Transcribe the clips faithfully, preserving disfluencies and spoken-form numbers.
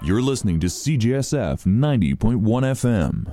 You're listening to C J S F ninety point one F M.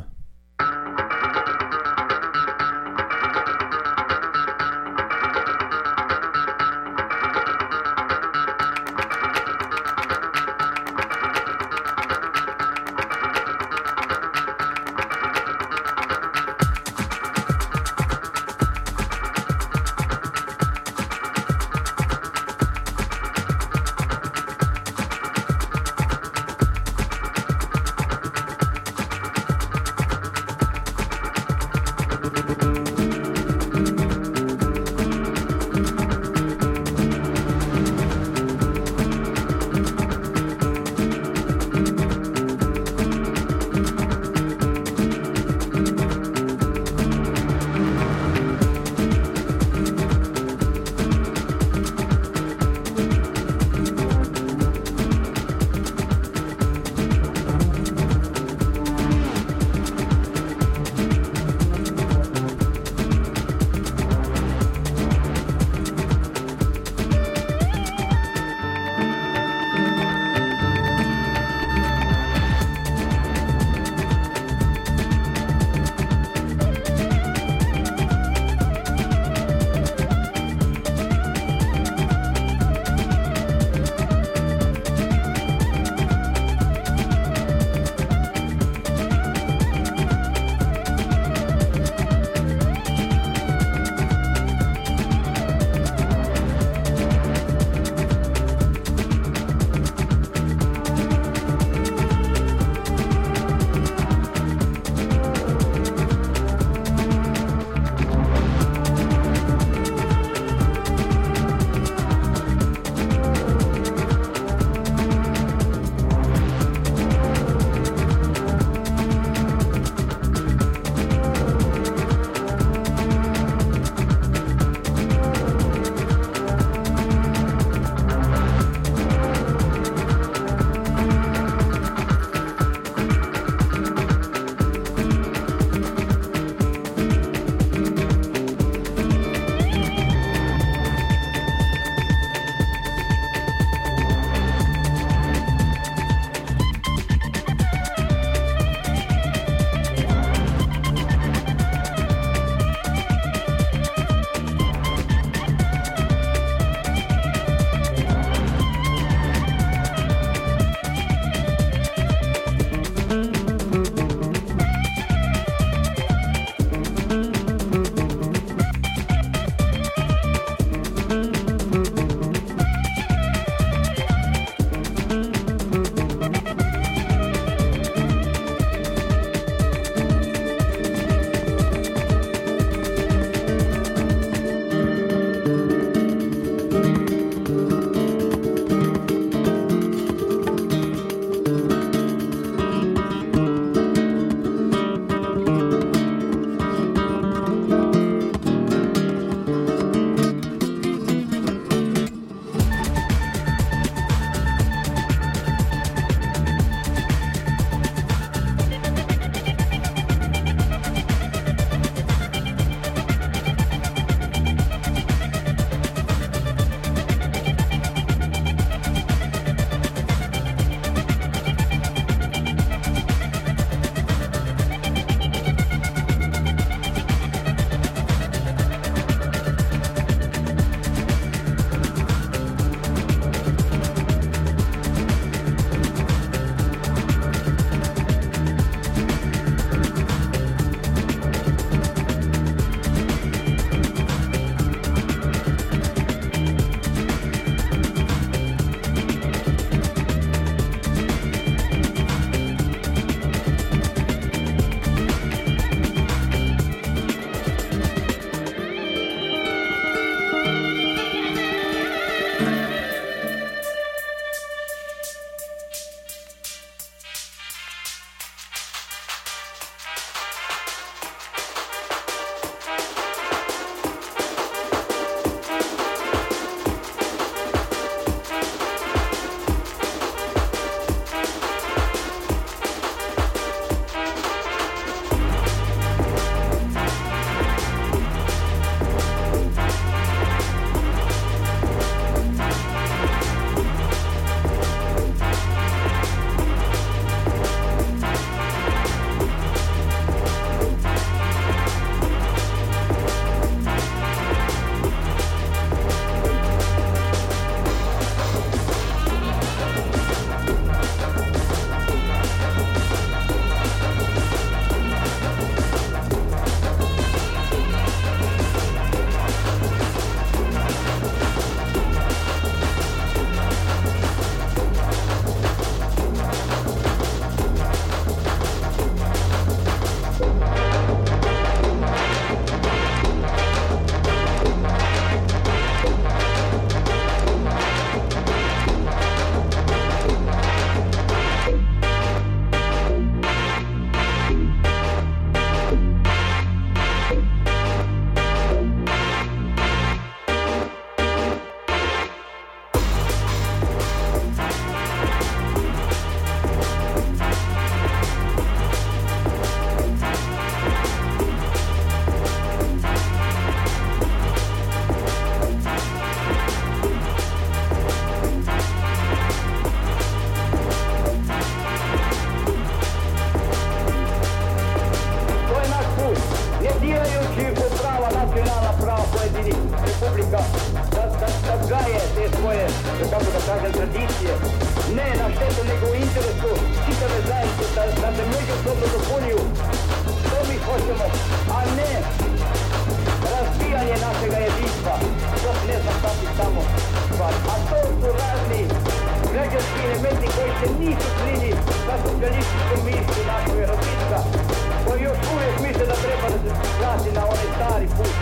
kako da kažem, tradicije, ne na štetu nego u interesu čitave zajednice, da, da se međusobno dopunjuju. To mi hoćemo, a ne razbijanje našega jedinstva, dok ne znam kakvi samo stvar. A to su razni građanski elementi koji se nisu slili sa socijalističkom misli našeg razvitka, koji još uvijek misle da treba da se vrati na onaj stari put.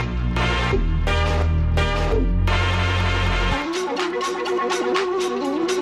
Thank you.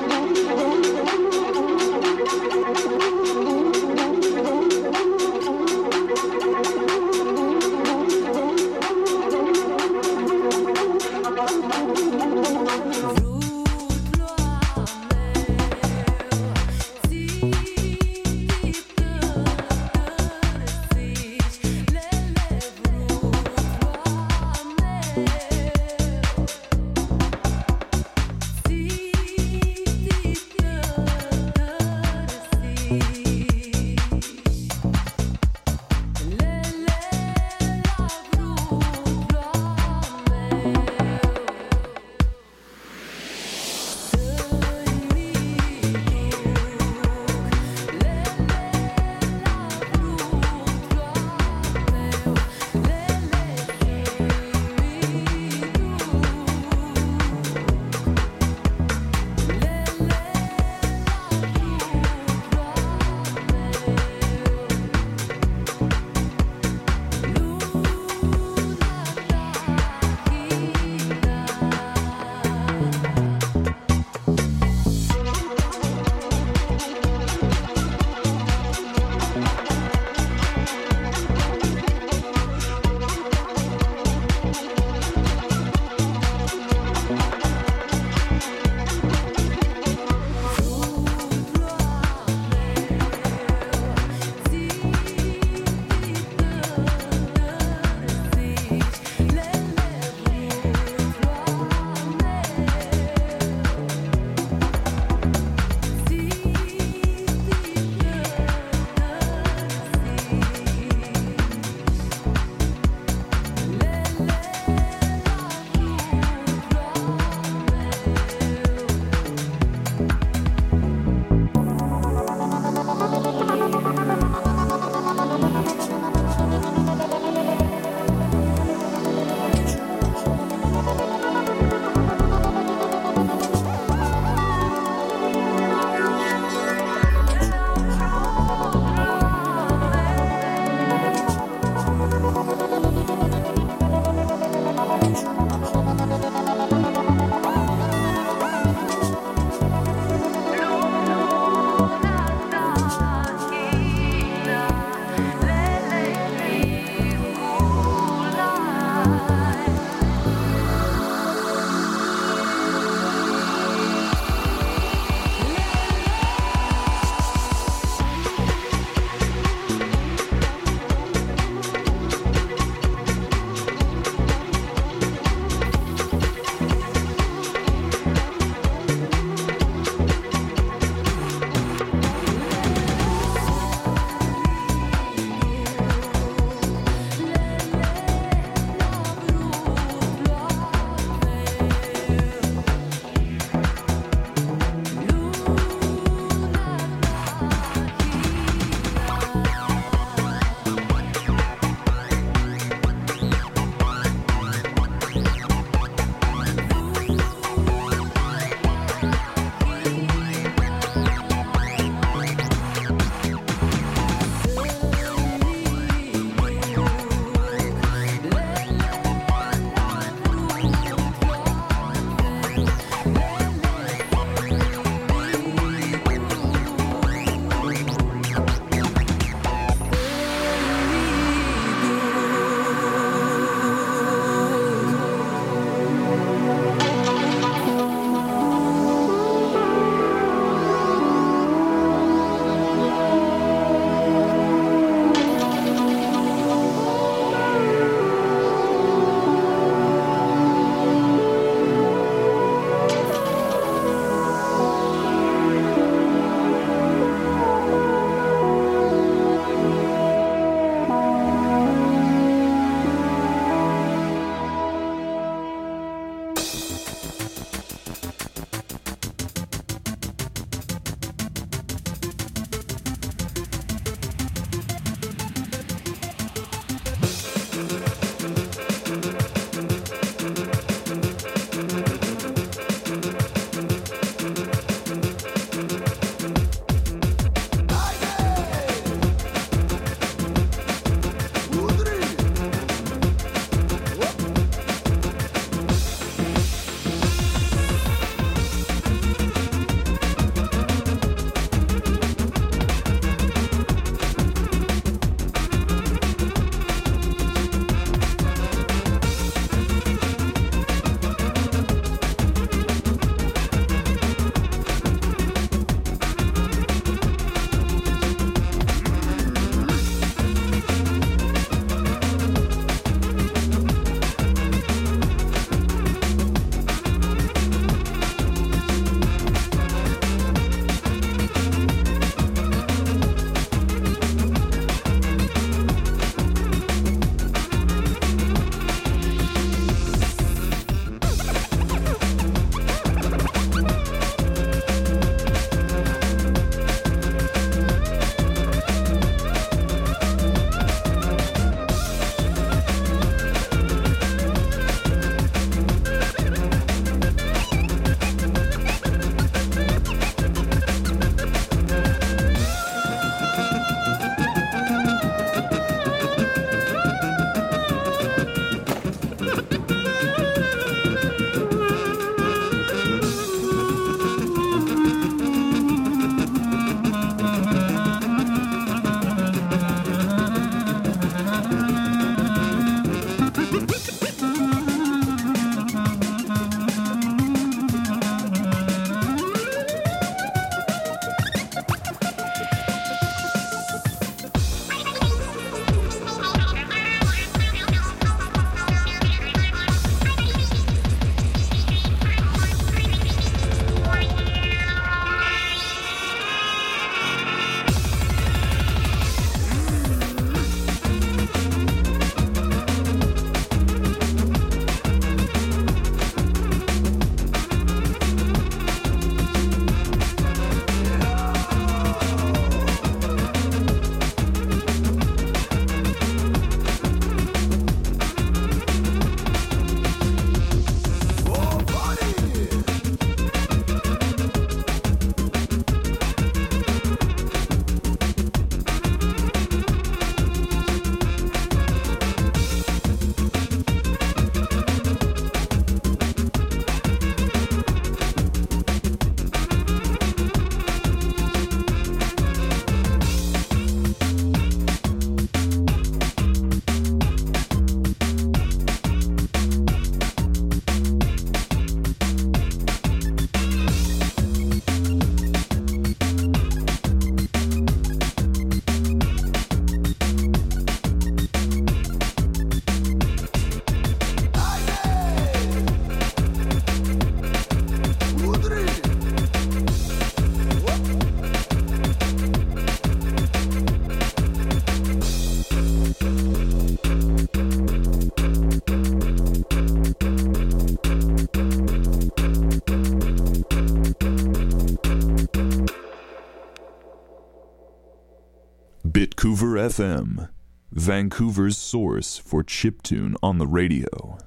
Bitcouver F M, Vancouver's source for chiptune on the radio.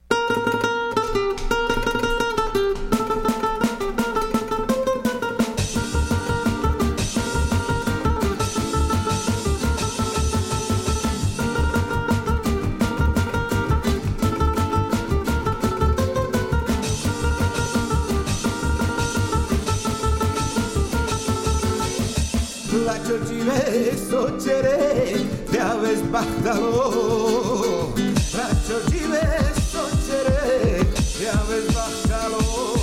La Georgine socere te aveți bacalo. La Georgine socere te aveți bacalo.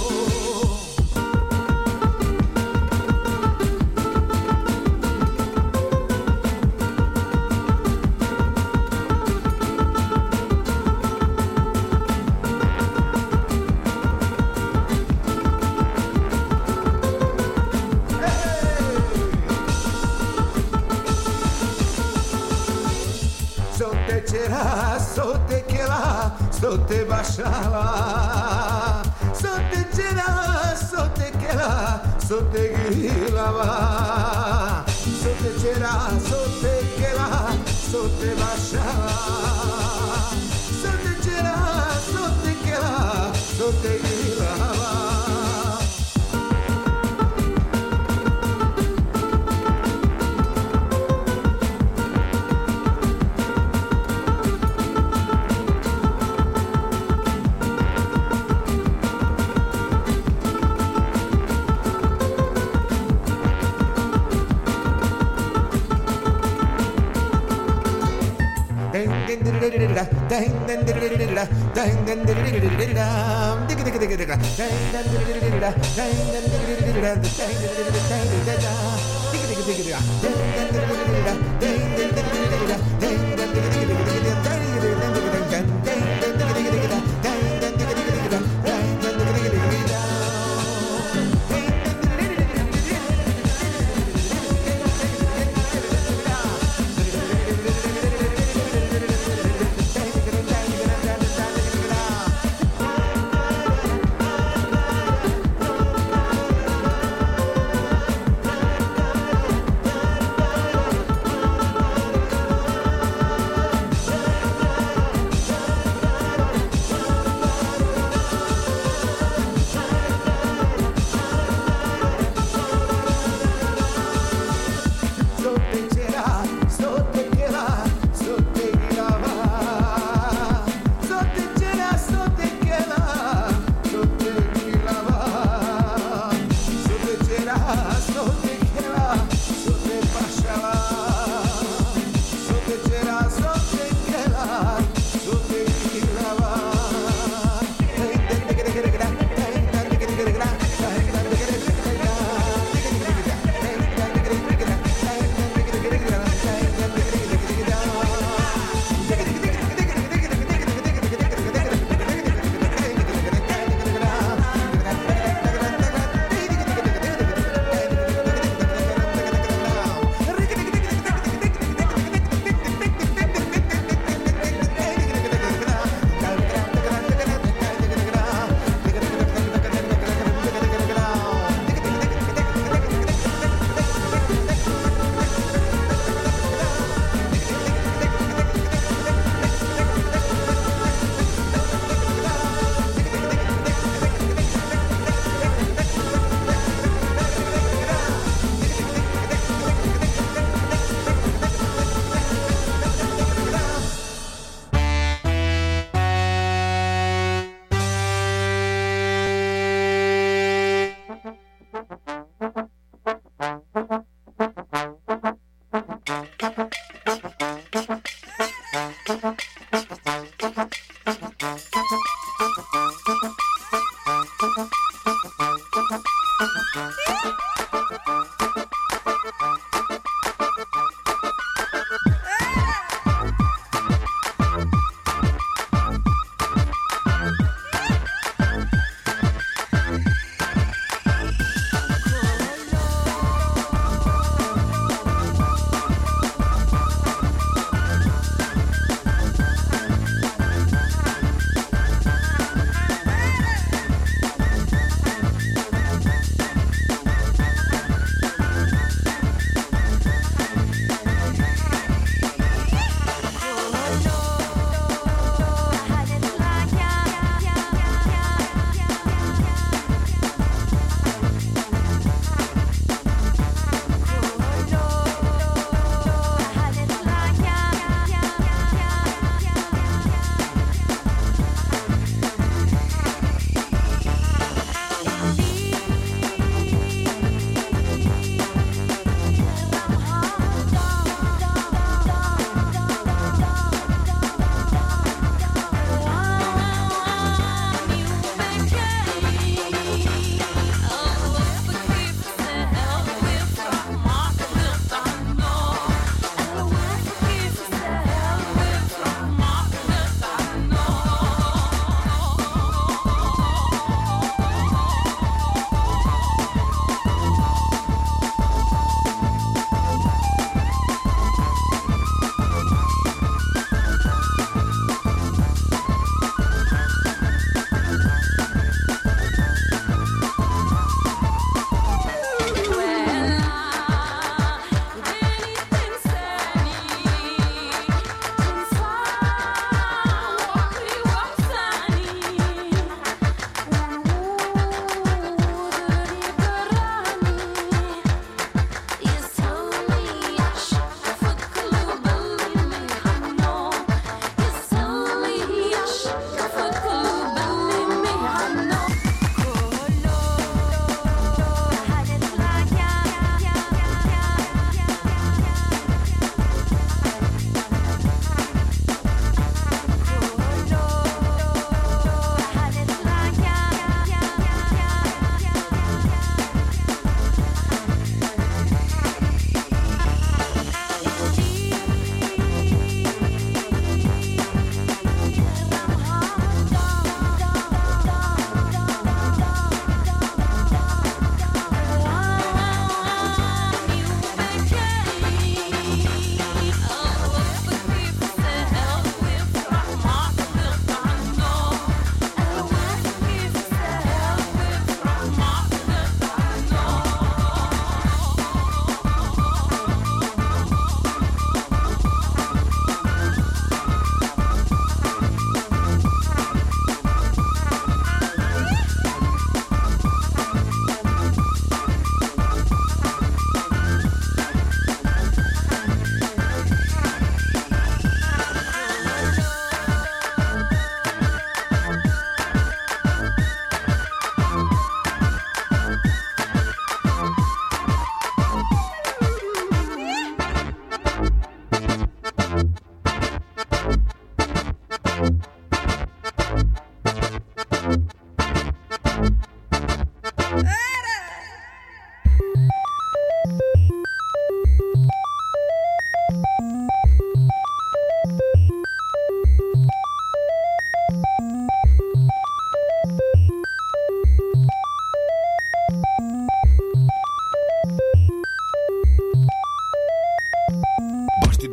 Sote chela, sote bashala, sote chela, sote chela, sote gilava, sote chela, sote chela, sote bashala, sote chela, sote chela, sote gilava.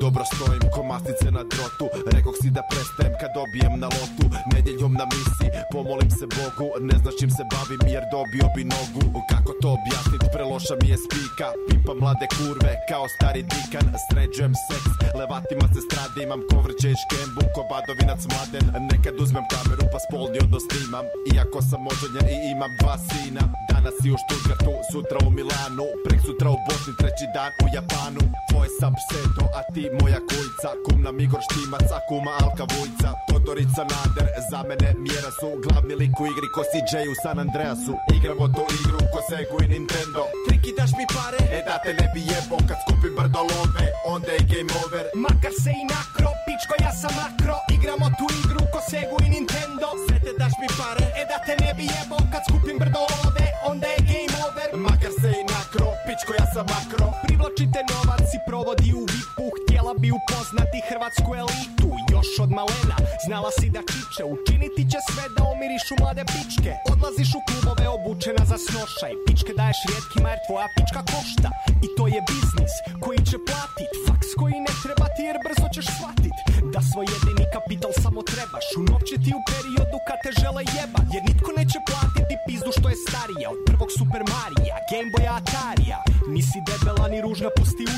dobro stojim, ko masnice na drotu. Rekog si da prestajem kad dobijem na lotu. Nedjeljom na misiji, pomolim se Bogu. Ne znaš čim se bavim jer dobio bi nogu. Kako to objasnit, preloša mi je spika. Pipam mlade kurve kao stari dikan. Sređujem seks, levatima se strade. Imam kovrće i škembu ko badovinac mladen. Nekad uzmem kameru pa spolni odnos snimam. Iako sam oženjen i imam dva sina. Danas si u Stuttgartu, sutra u Milanu. Prek sutra u Bosni, treći dan u Japanu. Tvoj sam pseto, a ti moja kujica. Kum nam Igor Štimac, a kuma Alka Vujca. Todorica Nader, za mene mjera su. Glavni lik u igri ko C J u San Andreasu. Igramo tu igru ko Segu i Nintendo. Triki daš mi pare, e da te ne bi jebo. Kad skupim brdo love, onda je game over. Makar se i nakro, pičko ja sam makro. Igramo tu igru ko Segu i Nintendo. Sve te daš mi pare, e da te ne bi jebo. Kad skupim brdo love, onda je game over. Makar se i nakro, pičko ja sam makro. Privlačite novac i provodi u vipu. Htjela bi upoznati hrvatsku elitu. Još od malena, znala si da čiče. Učiniti će sve da omirišu mlade pičke. Odlaziš u klubove obučena za snošaj. Pičke daješ rijetkima jer tvoja pička košta. I to je biznis koji će platit. Faks koji ne treba ti jer brzo ćeš shvatit da svoj jedini kapital samo trebaš unovčiti u periodu kad te žele jeba. Jer nitko neće platiti pizdu što je starija od prvog Super Marija, Game Boya